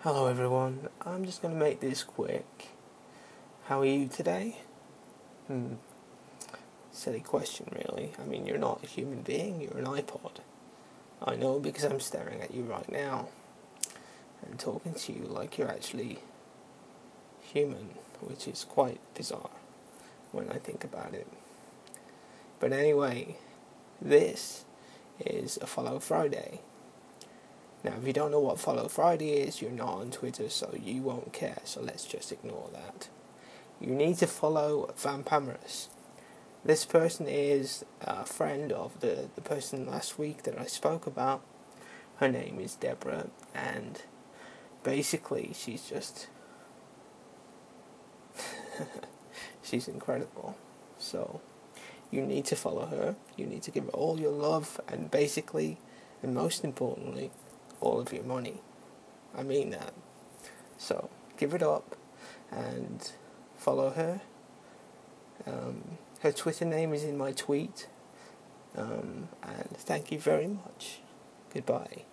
Hello everyone, I'm just going to make this quick. How are you today? Silly question really. I mean, you're not a human being, you're an iPod. I know because I'm staring at you right now and talking to you like you're actually human, which is quite bizarre when I think about it. But anyway, this is a Follow Friday. Now, if you don't know what Follow Friday is, you're not on Twitter, so you won't care, so let's just ignore that. You need to follow Vampamorous. This person is a friend of the person last week that I spoke about. Her name is Deborah, and basically she's just... she's incredible. So, you need to follow her, you need to give her all your love, and basically, and most importantly, all of your money. I mean that. So, give it up, and follow her. Her Twitter name is in my tweet. And thank you very much. Goodbye.